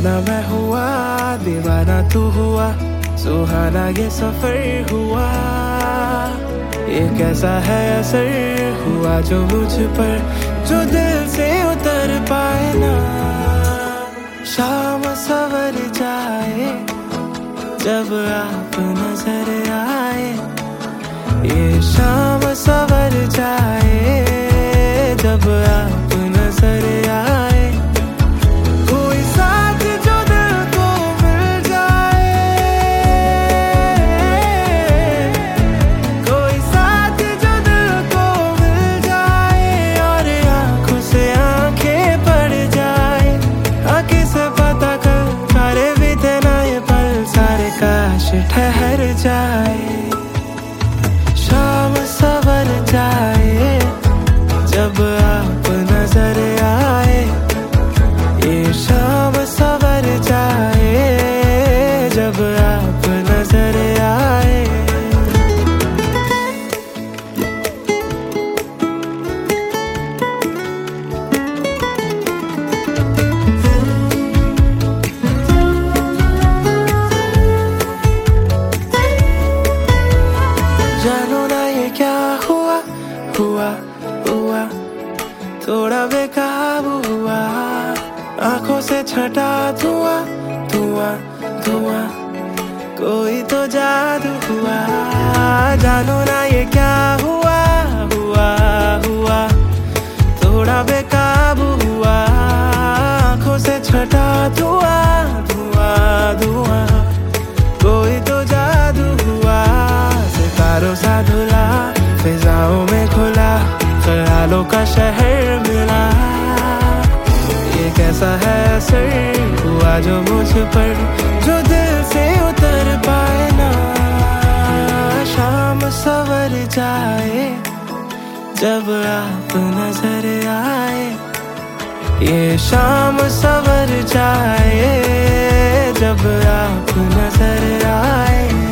दीवाना मैं हुआ, दीवाना तू हुआ, सुहाना ये सफर हुआ। ये कैसा है असर हुआ जो मुझ पर, जो दिल से उतर पाए ना। शाम सवर जाए जब आप नजर आए, ये शाम सवर जाए जब आप नजर आए। कोई साथ जो दिल को मिल जाए, कोई साथ जो दिल को मिल जाए, और आंखों से आंखें पड़ जाए। आंखें से पता कर सारे बीते ना ये पल, सारे काश ठहर जाए। शाम सवर जाए जब आप नजर आए, ये शाम सवर जाए जब आप नजर आए। जानो ना ये क्या हुआ, हुआ हुआ, थोड़ा बेकाबू हुआ। आंखों से छटा धुआं धुआं धुआं, कोई तो जादू हुआ। जानो ना ये क्या हुआ, हुआ हुआ, थोड़ा बेकाबू हुआ। आंखों से छटा धुआं धुआं धुआं, कोई तो जादू हुआ। सितारों सा धुला, फिजाओं में खुला, ख्यालों का शहर मिला। ये कैसा है असर हुआ जो मुझ पर, जो दिल से उतर पाए ना। शाम सवर जाए जब आप नजर आए, ये शाम सवर जाए जब आप नजर आए।